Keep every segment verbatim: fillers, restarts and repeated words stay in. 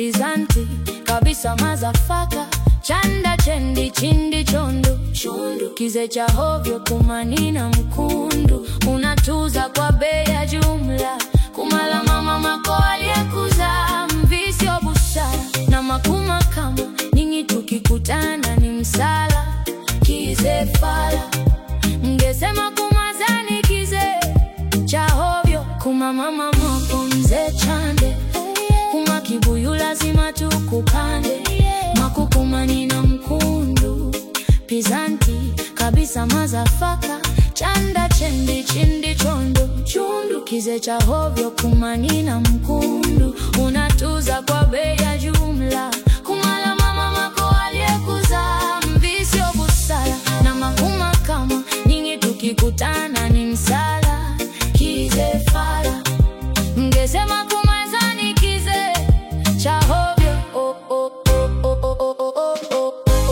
Pizanti kabisa mazafaka, chanda chendi chindi chondu chundu, kize cha hovyo kumanina mkundu, unatuza kwa bei ya jumla, kumala mama mako aliyekuza, mvisio busara na makuma kama ninyi tukikutana ni msala, kize fala mngesema kumazani, kize cha hovyo kuma mama mako mze chande, kuma kibuyu lazima tukukande, makukuma na mkundu, Pizanti kabisa mazafaka, chanda chendi chindi chondu chundu, kize cha hovyo kumanina mkundu, unatuza kwa bei ya jumla, kumala mama mako aliyekuza, mvisio busara na makuma kama nyinyi tukikutana ni msala, kize fala mngesema kumazani, kize cha hovyo oh, oh, oh, oh, oh, oh, oh, oh, oh.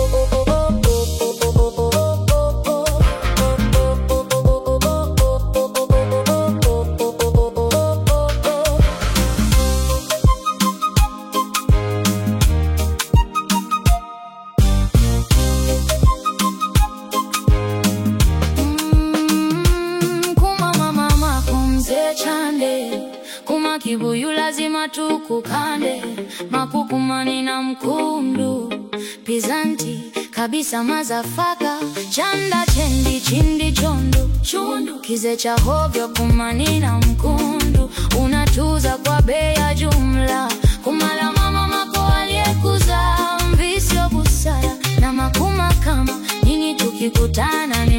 Kuma kibuyu lazima tukukande, makukumani na mkundu, Pizanti kabisa mazafaka, chanda chendi chindi chondu chundu, kize cha hovyo kumani na mkundu, unatuza kwa bei ya jumla, kumala mama mako aliyekuza, mvisio busara na makuma kama nyinyi tukikutana